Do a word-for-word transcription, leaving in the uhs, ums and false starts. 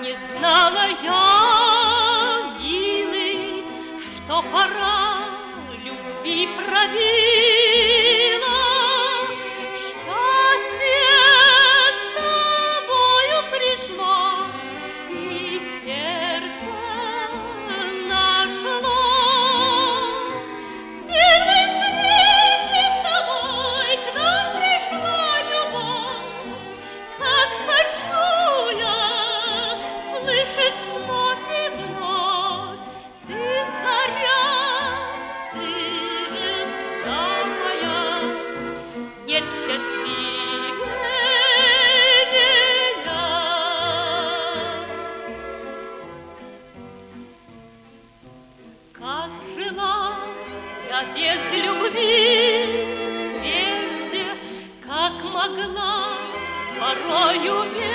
Не знала я, милый, что пора любви пробила. Счастье с тобою пришло, и сердце нашло. С первой встречи с тобой к нам пришла любовь. Как хочу я слышать вновь и вновь: ты заря, ты весна моя, нет счастливее меня. Как жила я без любви прежде, как могла порою без